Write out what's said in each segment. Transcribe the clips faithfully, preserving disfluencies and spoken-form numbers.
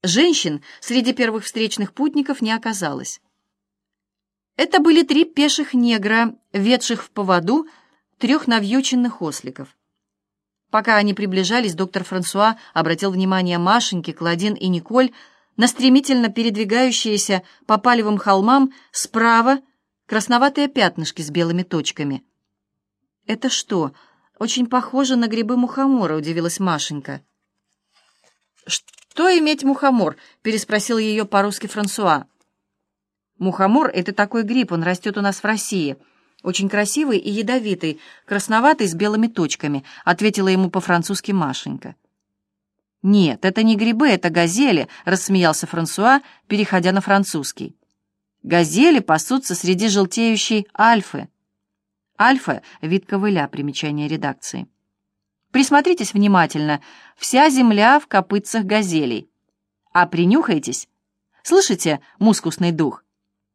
Женщин среди первых встречных путников не оказалось. Это были три пеших негра, ведших в поводу трех навьюченных осликов. Пока они приближались, доктор Франсуа обратил внимание Машеньки, Клодин и Николь на стремительно передвигающиеся по палевым холмам справа красноватые пятнышки с белыми точками. «Это что, очень похоже на грибы мухомора?» — удивилась Машенька. «Что иметь мухомор?» — переспросил ее по-русски Франсуа. «Мухомор — это такой гриб, он растет у нас в России. Очень красивый и ядовитый, красноватый с белыми точками», — ответила ему по-французски Машенька. «Нет, это не грибы, это газели», — рассмеялся Франсуа, переходя на французский. «Газели пасутся среди желтеющей альфы». Альфа — вид ковыля, примечание редакции. Присмотритесь внимательно, вся земля в копытцах газелей. А принюхайтесь. Слышите мускусный дух?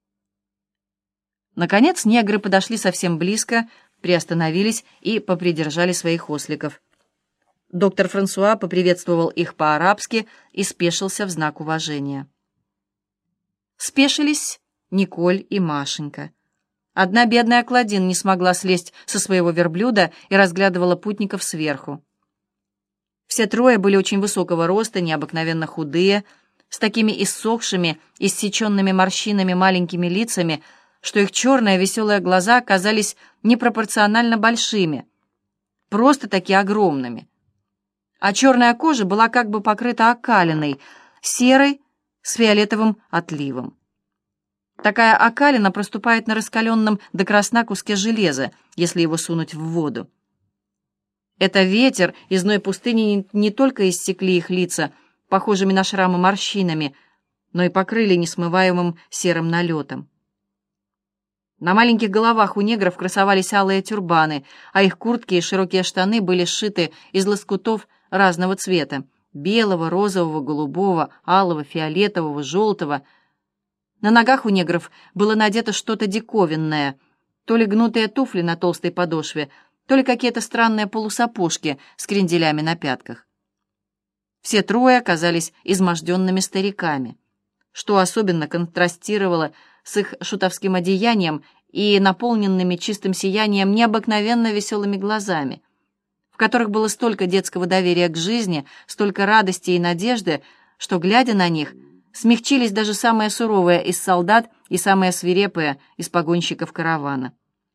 Наконец негры подошли совсем близко, приостановились и попридержали своих осликов. Доктор Франсуа поприветствовал их по-арабски и спешился в знак уважения. Спешились Николь и Машенька. Одна бедная Клодин не смогла слезть со своего верблюда и разглядывала путников сверху. Все трое были очень высокого роста, необыкновенно худые, с такими иссохшими, иссеченными морщинами маленькими лицами, что их черные веселые глаза казались непропорционально большими, просто-таки огромными. А черная кожа была как бы покрыта окалиной, серой с фиолетовым отливом. Такая окалина проступает на раскаленном до красна куске железа, если его сунуть в воду. Это ветер из зной пустыни не, не только иссекли их лица, похожими на шрамы морщинами, но и покрыли несмываемым серым налетом. На маленьких головах у негров красовались алые тюрбаны, а их куртки и широкие штаны были сшиты из лоскутов разного цвета — белого, розового, голубого, алого, фиолетового, желтого. На ногах у негров было надето что-то диковинное, то ли гнутые туфли на толстой подошве, то ли какие-то странные полусапожки с кренделями на пятках. Все трое оказались изможденными стариками, что особенно контрастировало с их шутовским одеянием и наполненными чистым сиянием необыкновенно веселыми глазами, в которых было столько детского доверия к жизни, столько радости и надежды, что, глядя на них, смягчились даже самые суровые из солдат и самые свирепые из погонщиков каравана.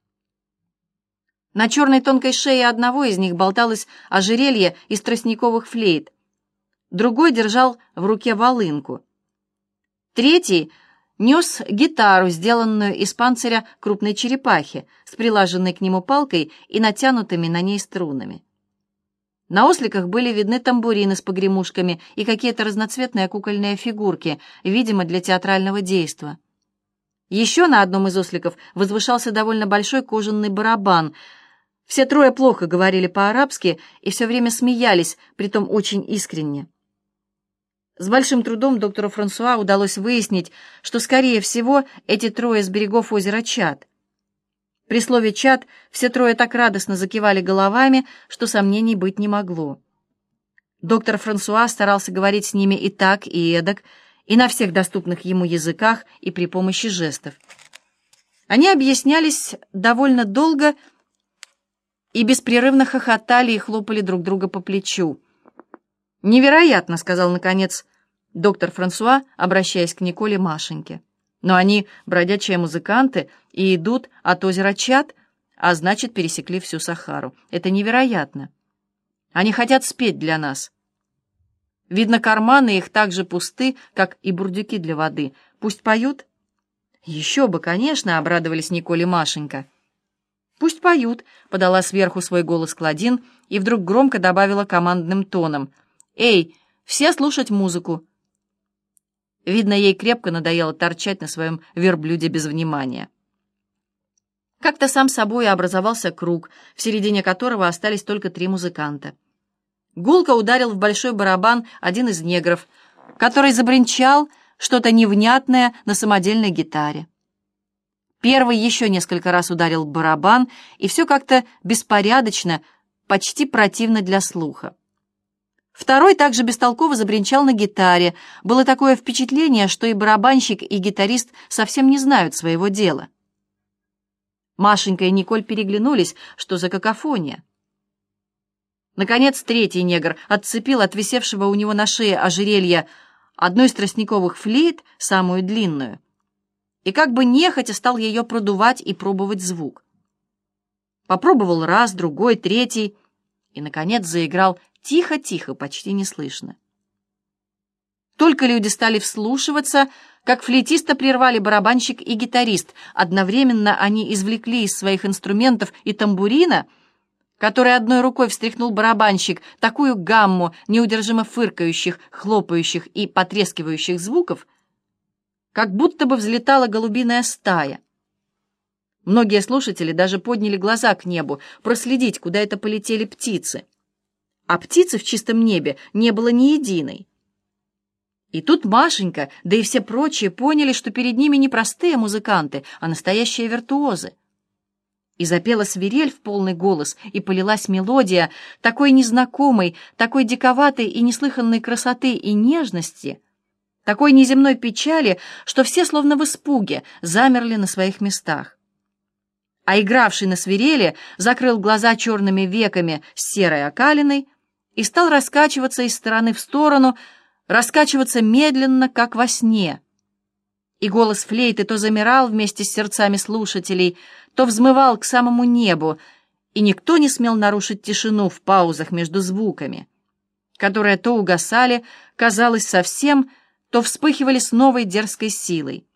На черной тонкой шее одного из них болталось ожерелье из тростниковых флейт, другой держал в руке волынку, третий нес гитару, сделанную из панциря крупной черепахи, с прилаженной к нему палкой и натянутыми на ней струнами. На осликах были видны тамбурины с погремушками и какие-то разноцветные кукольные фигурки, видимо, для театрального действа. Еще на одном из осликов возвышался довольно большой кожаный барабан. Все трое плохо говорили по-арабски и все время смеялись, притом очень искренне. С большим трудом доктору Франсуа удалось выяснить, что, скорее всего, эти трое с берегов озера Чад. При слове «Чад» все трое так радостно закивали головами, что сомнений быть не могло. Доктор Франсуа старался говорить с ними и так, и эдак, и на всех доступных ему языках, и при помощи жестов. Они объяснялись довольно долго и беспрерывно хохотали и хлопали друг друга по плечу. «Невероятно», — сказал, наконец, доктор Франсуа, обращаясь к Николе и Машеньке. «Но они бродячие музыканты и идут от озера Чад, а значит, пересекли всю Сахару. Это невероятно. Они хотят спеть для нас. Видно, карманы их так же пусты, как и бурдюки для воды. Пусть поют?» «Еще бы, конечно», — обрадовались Николь и Машенька. «Пусть поют», — подала сверху свой голос Клодин и вдруг громко добавила командным тоном: «Эй, все слушать музыку!» Видно, ей крепко надоело торчать на своем верблюде без внимания. Как-то сам собой образовался круг, в середине которого остались только три музыканта. Гулко ударил в большой барабан один из негров, который забринчал что-то невнятное на самодельной гитаре. Первый еще несколько раз ударил в барабан, и все как-то беспорядочно, почти противно для слуха. Второй также бестолково забринчал на гитаре. Было такое впечатление, что и барабанщик, и гитарист совсем не знают своего дела. Машенька и Николь переглянулись, что за какофония. Наконец третий негр отцепил от висевшего у него на шее ожерелья одну из тростниковых флейт, самую длинную, и как бы нехотя стал ее продувать и пробовать звук. Попробовал раз, другой, третий, и, наконец, заиграл тихо-тихо, почти неслышно. Только люди стали вслушиваться, как флейтиста прервали барабанщик и гитарист. Одновременно они извлекли из своих инструментов и тамбурина, который одной рукой встряхнул барабанщик, такую гамму неудержимо фыркающих, хлопающих и потрескивающих звуков, как будто бы взлетала голубиная стая. Многие слушатели даже подняли глаза к небу, проследить, куда это полетели птицы. А птицы в чистом небе не было ни единой. И тут Машенька, да и все прочие поняли, что перед ними не простые музыканты, а настоящие виртуозы. И запела свирель в полный голос, и полилась мелодия такой незнакомой, такой диковатой и неслыханной красоты и нежности, такой неземной печали, что все, словно в испуге, замерли на своих местах. А игравший на свирели закрыл глаза черными веками с серой окалиной и стал раскачиваться из стороны в сторону, раскачиваться медленно, как во сне. И голос флейты то замирал вместе с сердцами слушателей, то взмывал к самому небу, и никто не смел нарушить тишину в паузах между звуками, которые то угасали, казалось, совсем, то вспыхивали с новой дерзкой силой.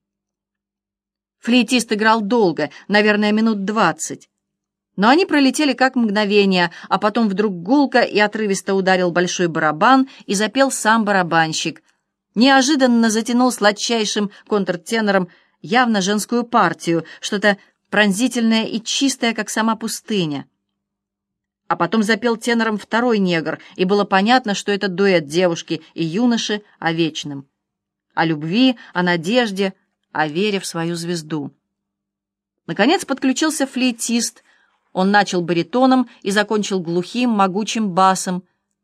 Флейтист играл долго, наверное, минут двадцать. Но они пролетели как мгновение, а потом вдруг гулко и отрывисто ударил большой барабан и запел сам барабанщик. Неожиданно затянул сладчайшим контртенором явно женскую партию, что-то пронзительное и чистое, как сама пустыня. А потом запел тенором второй негр, и было понятно, что это дуэт девушки и юноши о вечном, о любви, о надежде, о вере в свою звезду. Наконец подключился флейтист. Он начал баритоном и закончил глухим, могучим басом.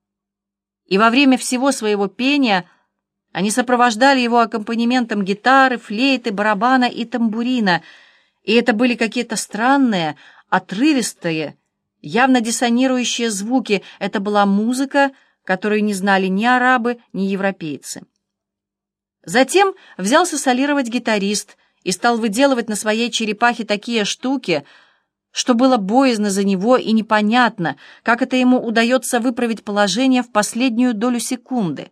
И во время всего своего пения они сопровождали его аккомпанементом гитары, флейты, барабана и тамбурина. И это были какие-то странные, отрывистые, явно диссонирующие звуки. Это была музыка, которую не знали ни арабы, ни европейцы. Затем взялся солировать гитарист и стал выделывать на своей черепахе такие штуки, что было боязно за него и непонятно, как это ему удается выправить положение в последнюю долю секунды.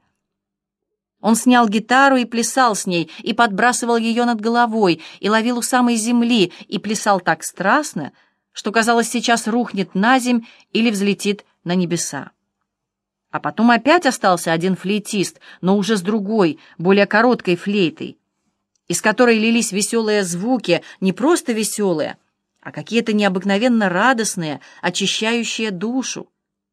Он снял гитару и плясал с ней, и подбрасывал ее над головой, и ловил у самой земли, и плясал так страстно, что, казалось, сейчас рухнет на земь или взлетит на небеса. А потом опять остался один флейтист, но уже с другой, более короткой флейтой, из которой лились веселые звуки, не просто веселые, а какие-то необыкновенно радостные, очищающие душу.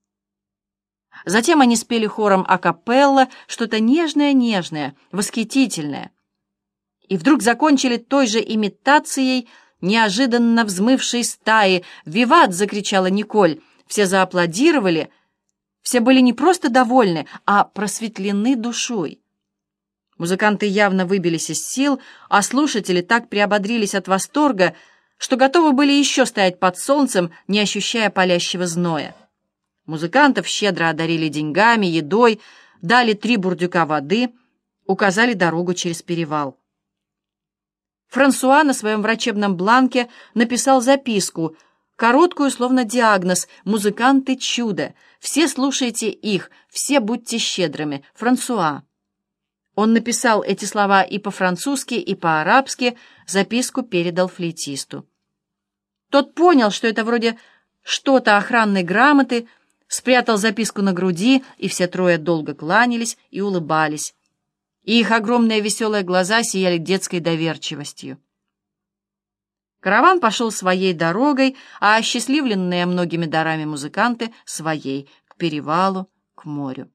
Затем они спели хором акапелла что-то нежное-нежное, восхитительное. И вдруг закончили той же имитацией неожиданно взмывшей стаи. «Виват!» — закричала Николь. Все зааплодировали. Все были не просто довольны, а просветлены душой. Музыканты явно выбились из сил, а слушатели так приободрились от восторга, что готовы были еще стоять под солнцем, не ощущая палящего зноя. Музыкантов щедро одарили деньгами, едой, дали три бурдюка воды, указали дорогу через перевал. Франсуа на своем врачебном бланке написал записку, короткую, словно диагноз: «Музыканты чудо, все слушайте их, все будьте щедрыми. Франсуа». Он написал эти слова и по-французски, и по-арабски, записку передал флейтисту. Тот понял, что это вроде что-то охранной грамоты, спрятал записку на груди, и все трое долго кланялись и улыбались, и их огромные веселые глаза сияли детской доверчивостью. Караван пошел своей дорогой, а осчастливленные многими дарами музыканты — своей, к перевалу, к морю.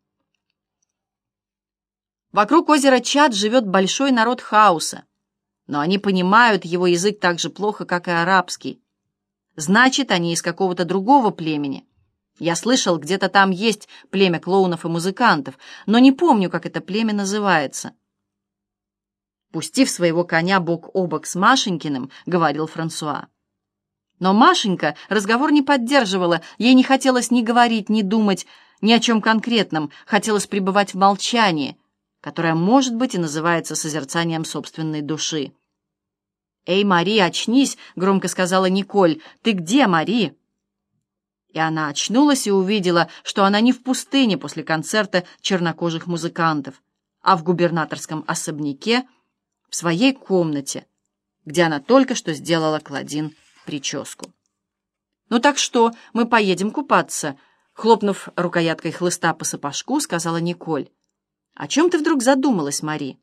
Вокруг озера Чад живет большой народ Хауса, но они понимают его язык так же плохо, как и арабский. Значит, они из какого-то другого племени. Я слышал, где-то там есть племя клоунов и музыкантов, но не помню, как это племя называется. Пустив своего коня бок о бок с Машенькиным, говорил Франсуа. Но Машенька разговор не поддерживала, ей не хотелось ни говорить, ни думать ни о чем конкретном, хотелось пребывать в молчании, которое, может быть, и называется созерцанием собственной души. «Эй, Мари, очнись!» — громко сказала Николь. «Ты где, Мари?» И она очнулась и увидела, что она не в пустыне после концерта чернокожих музыкантов, а в губернаторском особняке, в своей комнате, где она только что сделала Клодин прическу. «Ну так что, мы поедем купаться?» — хлопнув рукояткой хлыста по сапожку, сказала Николь. «О чем ты вдруг задумалась, Мари?»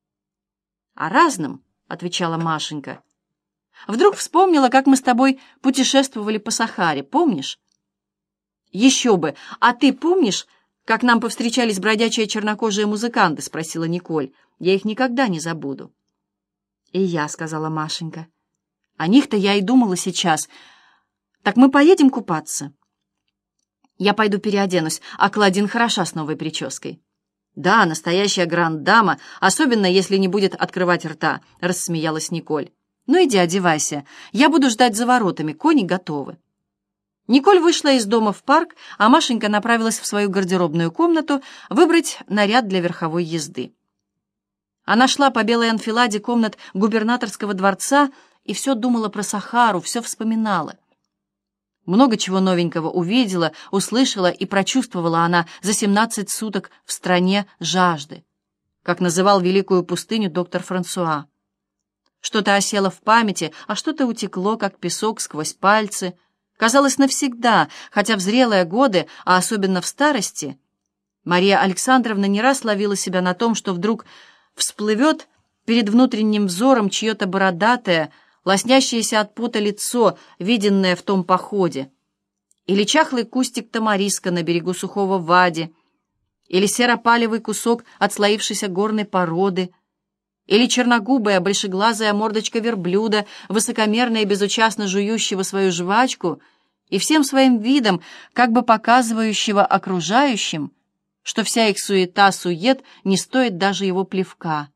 «О разном», — отвечала Машенька. «Вдруг вспомнила, как мы с тобой путешествовали по Сахаре, помнишь?» «Еще бы! А ты помнишь, как нам повстречались бродячие чернокожие музыканты?» — спросила Николь. «Я их никогда не забуду». «И я», — сказала Машенька. «О них-то я и думала сейчас. Так мы поедем купаться?» «Я пойду переоденусь, а Клодин хороша с новой прической». «Да, настоящая гранд-дама, особенно если не будет открывать рта», — рассмеялась Николь. «Ну иди одевайся, я буду ждать за воротами, кони готовы». Николь вышла из дома в парк, а Машенька направилась в свою гардеробную комнату выбрать наряд для верховой езды. Она шла по белой анфиладе комнат губернаторского дворца и все думала про Сахару, все вспоминала. Много чего новенького увидела, услышала и прочувствовала она за семнадцать суток в стране жажды, как называл великую пустыню доктор Франсуа. Что-то осело в памяти, а что-то утекло, как песок сквозь пальцы, казалось, навсегда, хотя в зрелые годы, а особенно в старости, Мария Александровна не раз ловила себя на том, что вдруг всплывет перед внутренним взором чье-то бородатое, лоснящееся от пота лицо, виденное в том походе, или чахлый кустик тамариска на берегу сухого вади, или серо-палевый кусок отслоившейся горной породы, или черногубая большеглазая мордочка верблюда, высокомерно и безучастно жующего свою жвачку и всем своим видом, как бы показывающего окружающим, что вся их суета-сует не стоит даже его плевка,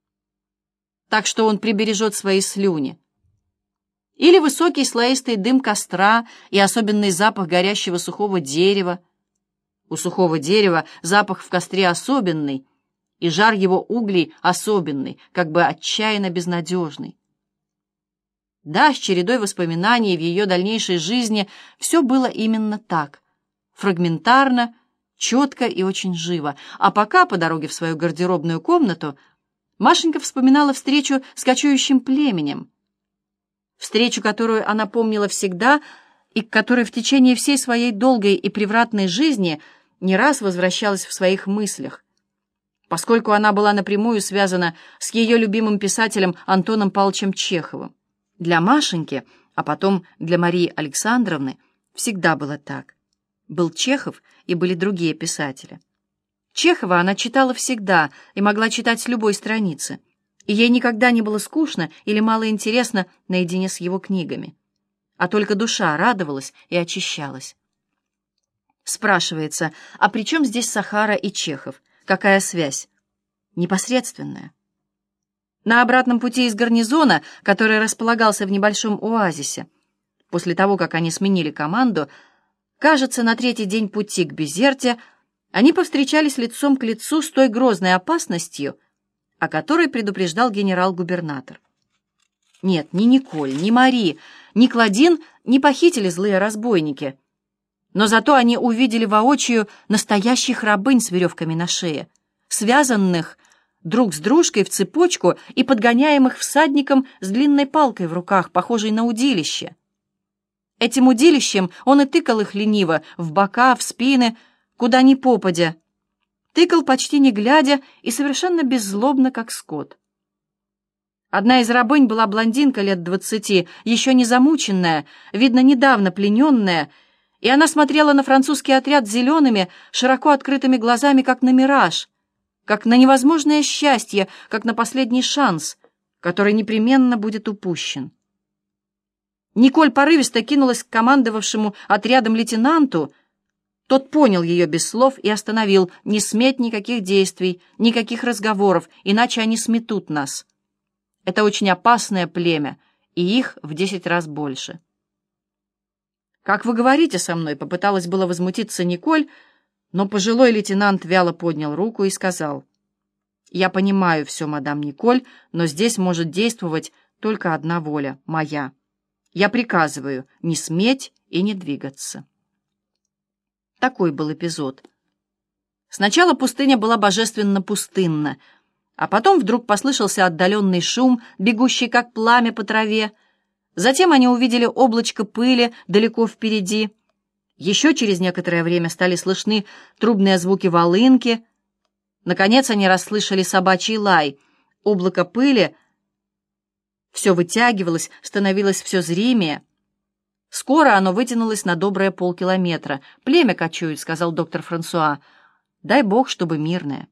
так что он прибережет свои слюни. Или высокий слоистый дым костра и особенный запах горящего сухого дерева. У сухого дерева запах в костре особенный, и жар его углей особенный, как бы отчаянно безнадежный. Да, с чередой воспоминаний в ее дальнейшей жизни все было именно так, фрагментарно, четко и очень живо. А пока, по дороге в свою гардеробную комнату, Машенька вспоминала встречу с кочующим племенем, встречу, которую она помнила всегда и к которой в течение всей своей долгой и превратной жизни не раз возвращалась в своих мыслях, поскольку она была напрямую связана с ее любимым писателем Антоном Павловичем Чеховым. Для Машеньки, а потом для Марии Александровны, всегда было так. Был Чехов и были другие писатели. Чехова она читала всегда и могла читать с любой страницы, и ей никогда не было скучно или мало интересно наедине с его книгами, а только душа радовалась и очищалась. Спрашивается, а при чем здесь Сахара и Чехов? Какая связь? Непосредственная. На обратном пути из гарнизона, который располагался в небольшом оазисе, после того, как они сменили команду, кажется, на третий день пути к Безерте, они повстречались лицом к лицу с той грозной опасностью, о которой предупреждал генерал-губернатор. Нет, ни Николь, ни Мари, ни Клодин не похитили злые разбойники, но зато они увидели воочию настоящих рабынь с веревками на шее, связанных друг с дружкой в цепочку и подгоняемых всадником с длинной палкой в руках, похожей на удилище. Этим удилищем он и тыкал их лениво в бока, в спины, куда ни попадя. Тыкал почти не глядя и совершенно беззлобно, как скот. Одна из рабынь была блондинка лет двадцати, еще не замученная, видно, недавно плененная, и она смотрела на французский отряд зелеными, широко открытыми глазами, как на мираж, как на невозможное счастье, как на последний шанс, который непременно будет упущен. Николь порывисто кинулась к командовавшему отрядом лейтенанту, Тот понял ее без слов и остановил: «Не сметь никаких действий, никаких разговоров, иначе они сметут нас. Это очень опасное племя, и их в десять раз больше». «Как вы говорите со мной?» — попыталась было возмутиться Николь, но пожилой лейтенант вяло поднял руку и сказал: «Я понимаю все, мадам Николь, но здесь может действовать только одна воля — моя. Я приказываю не сметь и не двигаться». Такой был эпизод. Сначала пустыня была божественно пустынна, а потом вдруг послышался отдаленный шум, бегущий как пламя по траве. Затем они увидели облачко пыли далеко впереди. Еще через некоторое время стали слышны трубные звуки волынки. Наконец они расслышали собачий лай. Облако пыли все вытягивалось, становилось все зримее. Скоро оно вытянулось на добрые полкилометра. «Племя кочует», — сказал доктор Франсуа. «Дай бог, чтобы мирное».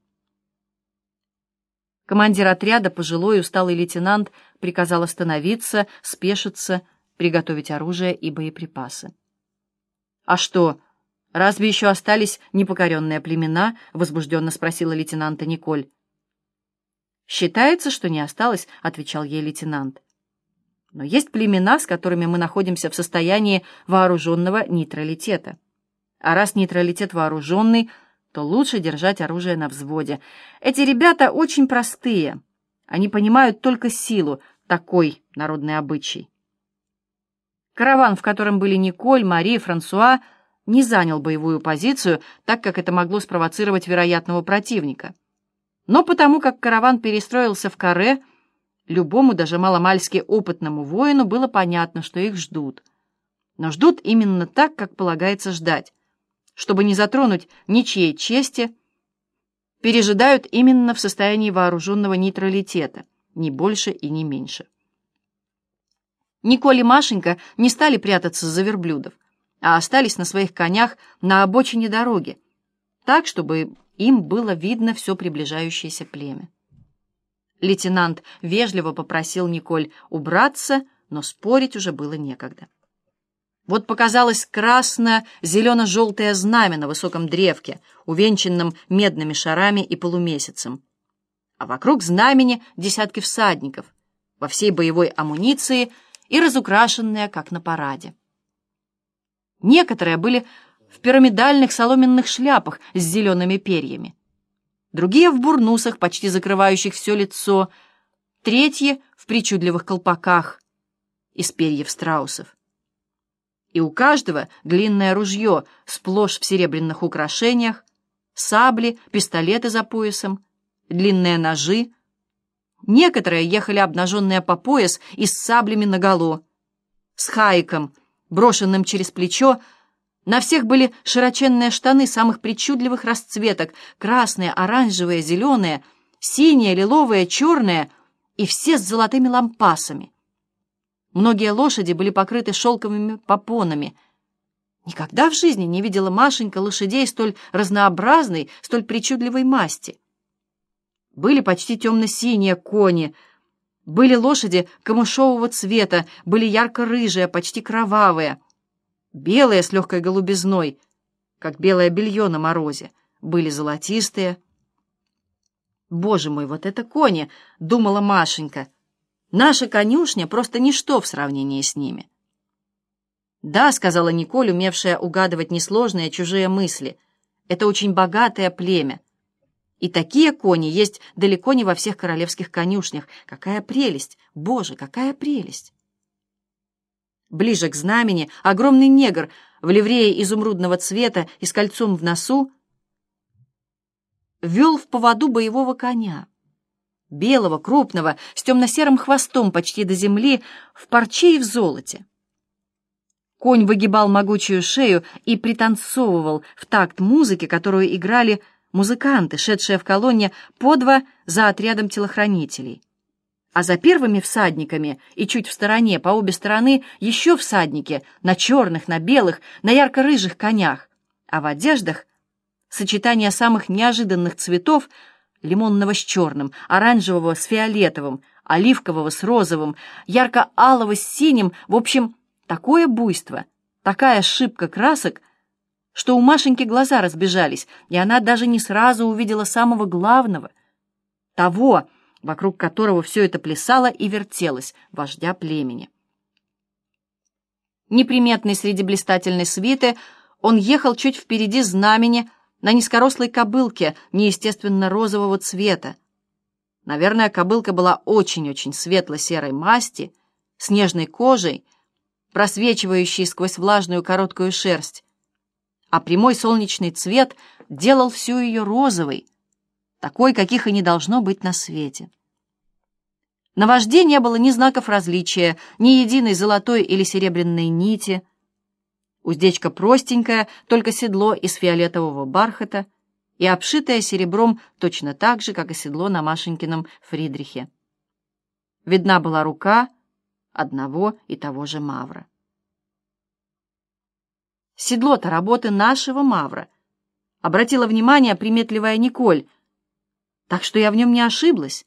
Командир отряда, пожилой усталый лейтенант, приказал остановиться, спешиться, приготовить оружие и боеприпасы. «А что, разве еще остались непокоренные племена?» — возбужденно спросила лейтенанта Николь. «Считается, что не осталось», — отвечал ей лейтенант. «Но есть племена, с которыми мы находимся в состоянии вооруженного нейтралитета. А раз нейтралитет вооруженный, то лучше держать оружие на взводе. Эти ребята очень простые. Они понимают только силу, такой народный обычай». Караван, в котором были Николь, Мари, Франсуа, не занял боевую позицию, так как это могло спровоцировать вероятного противника. Но потому как караван перестроился в каре, любому, даже маломальски опытному воину, было понятно, что их ждут. Но ждут именно так, как полагается ждать. Чтобы не затронуть ничьей чести, пережидают именно в состоянии вооруженного нейтралитета, ни больше и ни меньше. Николь и Машенька не стали прятаться за верблюдов, а остались на своих конях на обочине дороги, так, чтобы им было видно все приближающееся племя. Лейтенант вежливо попросил Николь убраться, но спорить уже было некогда. Вот показалось красно-зелено-желтое знамя на высоком древке, увенчанном медными шарами и полумесяцем. А вокруг знамени десятки всадников, во всей боевой амуниции и разукрашенные, как на параде. Некоторые были в пирамидальных соломенных шляпах с зелеными перьями, другие в бурнусах, почти закрывающих все лицо, третьи в причудливых колпаках из перьев страусов. И у каждого длинное ружье, сплошь в серебряных украшениях, сабли, пистолеты за поясом, длинные ножи. Некоторые ехали обнаженные по пояс и с саблями наголо, с хаиком, брошенным через плечо. На всех были широченные штаны самых причудливых расцветок: красные, оранжевые, зеленые, синие, лиловые, черные, и все с золотыми лампасами. Многие лошади были покрыты шелковыми попонами. Никогда в жизни не видела Машенька лошадей столь разнообразной, столь причудливой масти. Были почти темно-синие кони, были лошади камышового цвета, были ярко-рыжие, почти кровавые, белые с легкой голубизной, как белое белье на морозе, были золотистые. «Боже мой, вот это кони!» — думала Машенька. «Наша конюшня просто ничто в сравнении с ними». «Да», — сказала Николь, умевшая угадывать несложные чужие мысли, — «это очень богатое племя. И такие кони есть далеко не во всех королевских конюшнях. Какая прелесть! Боже, какая прелесть!» Ближе к знамени огромный негр в ливрее изумрудного цвета и с кольцом в носу вел в поводу боевого коня, белого, крупного, с темно-серым хвостом почти до земли, в парче и в золоте. Конь выгибал могучую шею и пританцовывал в такт музыки, которую играли музыканты, шедшие в колонне по два за отрядом телохранителей. А за первыми всадниками и чуть в стороне, по обе стороны, еще всадники на черных, на белых, на ярко-рыжих конях, а в одеждах сочетание самых неожиданных цветов: лимонного с черным, оранжевого с фиолетовым, оливкового с розовым, ярко-алого с синим, в общем, такое буйство, такая шибка красок, что у Машеньки глаза разбежались, и она даже не сразу увидела самого главного, того, вокруг которого все это плясало и вертелось, вождя племени. Неприметный среди блистательной свиты, он ехал чуть впереди знамени на низкорослой кобылке неестественно розового цвета. Наверное, кобылка была очень-очень светло-серой масти, с нежной кожей, просвечивающей сквозь влажную короткую шерсть, а прямой солнечный цвет делал всю ее розовой, такой, каких и не должно быть на свете. На вожде не было ни знаков различия, ни единой золотой или серебряной нити. Уздечка простенькая, только седло из фиолетового бархата и обшитое серебром точно так же, как и седло на Машенькином Фридрихе. Видна была рука одного и того же мавра. «Седло-то работы нашего мавра», — обратила внимание приметливая Николь, «так что я в нем не ошиблась».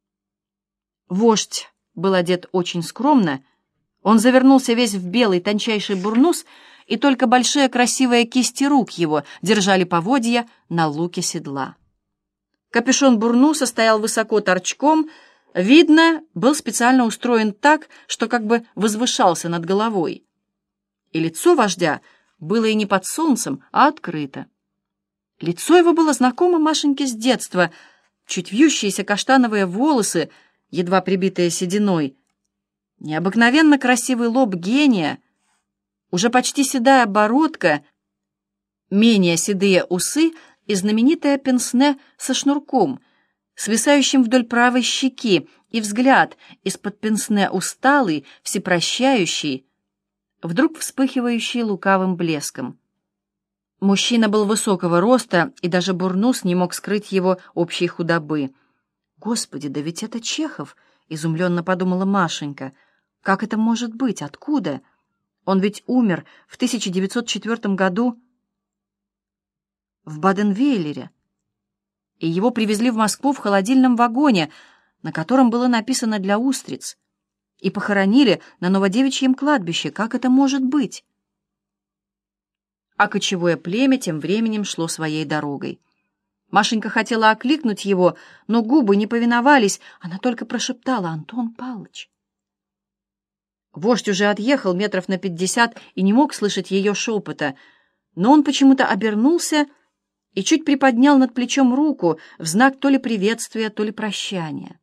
Вождь был одет очень скромно, он завернулся весь в белый тончайший бурнус, и только большие красивые кисти рук его держали поводья на луке седла. Капюшон бурнуса стоял высоко торчком, видно, был специально устроен так, что как бы возвышался над головой. И лицо вождя было и не под солнцем, а открыто. Лицо его было знакомо Машеньке с детства, чуть вьющиеся каштановые волосы, едва прибитые сединой, необыкновенно красивый лоб гения, уже почти седая бородка, менее седые усы и знаменитое пенсне со шнурком, свисающим вдоль правой щеки, и взгляд из-под пенсне усталый, всепрощающий, вдруг вспыхивающий лукавым блеском. Мужчина был высокого роста, и даже бурнус не мог скрыть его общей худобы. «Господи, да ведь это Чехов!» — изумленно подумала Машенька. «Как это может быть? Откуда? Он ведь умер в тысяча девятьсот четвёртом году в Баден-Вейлере, и его привезли в Москву в холодильном вагоне, на котором было написано «Для устриц», и похоронили на Новодевичьем кладбище. Как это может быть?» А кочевое племя тем временем шло своей дорогой. Машенька хотела окликнуть его, но губы не повиновались, она только прошептала: «Антон Павлович». Вождь уже отъехал метров на пятьдесят и не мог слышать ее шепота, но он почему-то обернулся и чуть приподнял над плечом руку в знак то ли приветствия, то ли прощания.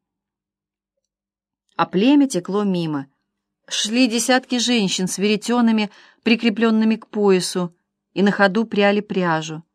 А племя текло мимо. Шли десятки женщин с веретенами, прикрепленными к поясу, и на ходу пряли пряжу.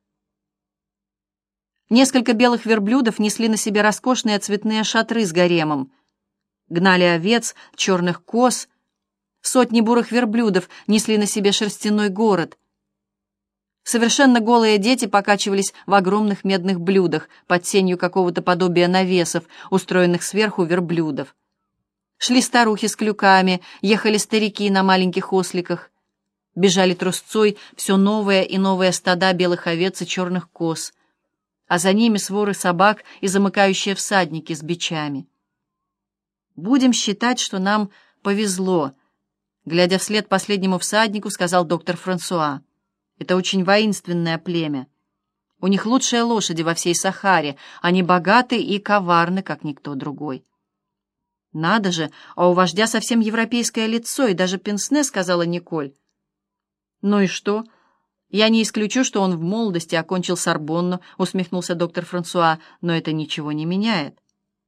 Несколько белых верблюдов несли на себе роскошные цветные шатры с гаремом. Гнали овец, черных коз. Сотни бурых верблюдов несли на себе шерстяной город. Совершенно голые дети покачивались в огромных медных блюдах под сенью какого-то подобия навесов, устроенных сверху верблюдов. Шли старухи с клюками, ехали старики на маленьких осликах. Бежали трусцой все новые и новые стада белых овец и черных коз, а за ними своры собак и замыкающие всадники с бичами. «Будем считать, что нам повезло», — глядя вслед последнему всаднику, сказал доктор Франсуа. «Это очень воинственное племя. У них лучшие лошади во всей Сахаре, они богаты и коварны, как никто другой». «Надо же, а у вождя совсем европейское лицо, и даже пенсне», — сказала Николь. «Ну и что? Я не исключу, что он в молодости окончил Сорбонну», — усмехнулся доктор Франсуа, «но это ничего не меняет».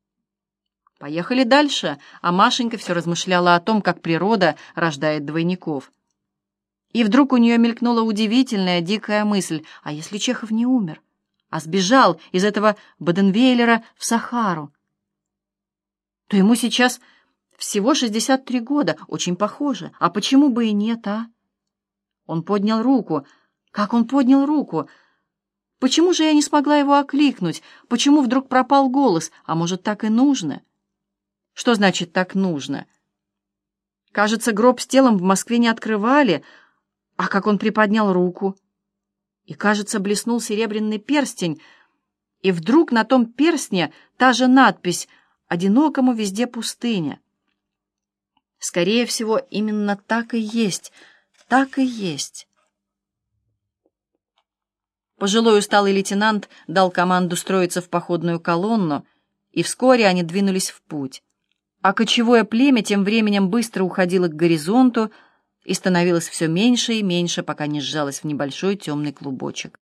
Поехали дальше, а Машенька все размышляла о том, как природа рождает двойников. И вдруг у нее мелькнула удивительная, дикая мысль: а если Чехов не умер, а сбежал из этого Баден-Вейлера в Сахару, то ему сейчас всего шестьдесят три года, очень похоже. А почему бы и нет, а? Он поднял руку. Как он поднял руку? Почему же я не смогла его окликнуть? Почему вдруг пропал голос? А может, так и нужно? Что значит «так нужно»? Кажется, гроб с телом в Москве не открывали. А как он приподнял руку? И, кажется, блеснул серебряный перстень. И вдруг на том перстне та же надпись: «Одинокому везде пустыня». Скорее всего, именно так и есть, так и есть. Пожилой усталый лейтенант дал команду строиться в походную колонну, и вскоре они двинулись в путь. А кочевое племя тем временем быстро уходило к горизонту и становилось все меньше и меньше, пока не сжалось в небольшой темный клубочек.